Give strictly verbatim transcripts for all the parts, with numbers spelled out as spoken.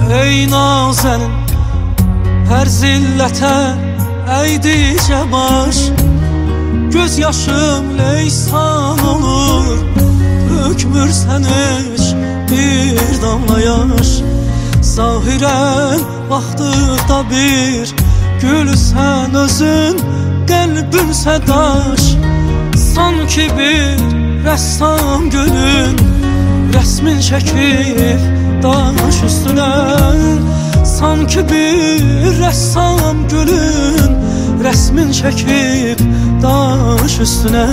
Ey nazenin her zillete eydikçe baş, göz yaşım leysan olur, hükmürsen hiç bir damla yaş. Zahirən baxdıqda bir gülsən özün, qəlbimsə daş. Sanki bir rəssam gülün rəsmin çəkib daş üstünə. Sanki bir rəssam gülün rəsmin çəkib daş üstünə.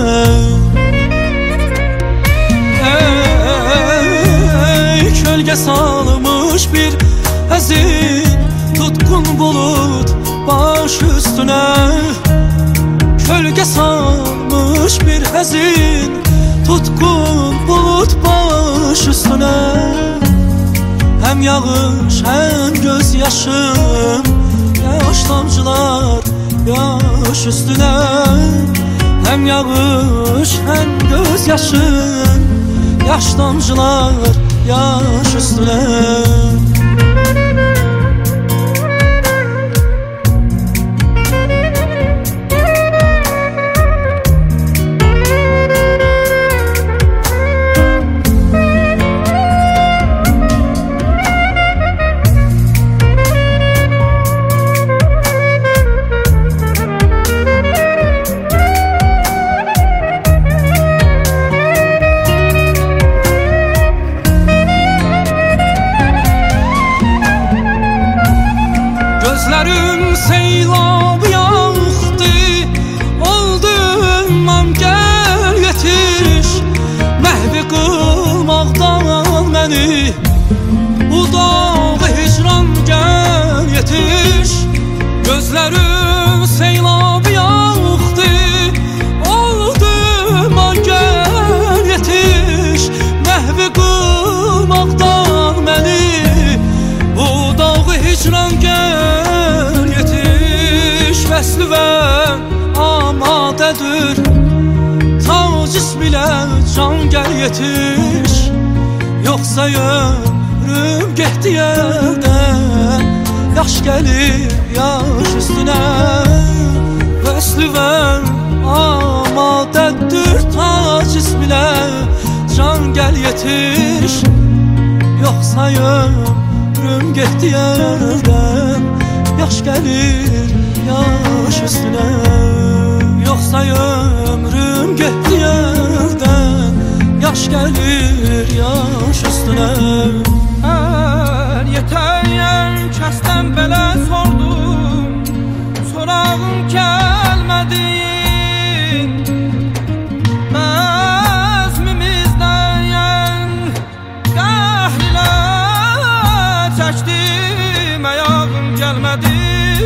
Ey kölge salmış bir həzin tutkun bulut baş üstüne. Kölge salmış bir həzin tutkun bulut baş üstüne. Hem yağış hem göz yaşım, yaş damcılar yaş üstüne. Hem yağış hem göz yaşım, yaş damcılar yaş üstüne. Gözlerim seylab yağdı, oldum gel yetiş. Məhvi qılmaqdan məni, bu dağı hicran gel yetiş. Gözlerim seylab yağdı, oldum gel yetiş. Məhvi qılmaqdan məni, bu dağı hicran gel. Vəsli və amadədir, ta cism ilə can gəl yetiş. Yoxsa ömrüm getdi yerdən, yaş gəlir yaş üstünə. Vəsli və amadədir, ta cism ilə can gəl yetiş. Yoxsa ömrüm getdi yerdən, yaş gəlir yaş üstüne. Yoksa ömrüm getdi yerdən, yaş gelir yaş üstüne. Hər yetər kəsdən belə sordum, sorağım gəlmədi. Bəzmimizdən qəhrilə çəkdim, ayağım gəlmədi.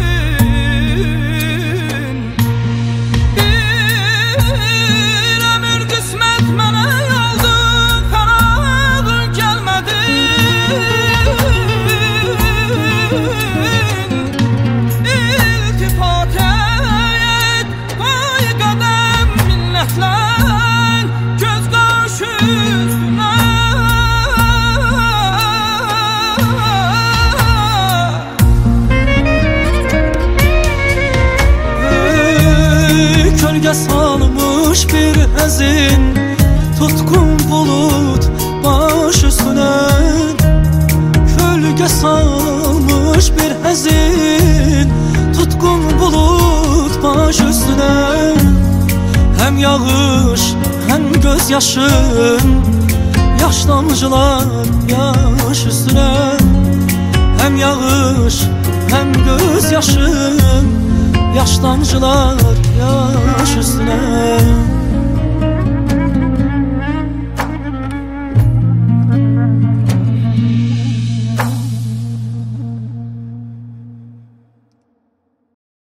Kölge salmış bir həzin tutkun bulut baş üstüne. Kölge salmış bir həzin tutkun bulut baş üstüne. Hem yağış hem göz yaşım, yaş damcılar yaş üstüne. Hem yağış hem göz yaşım, yaş damcılar yaş üstüne.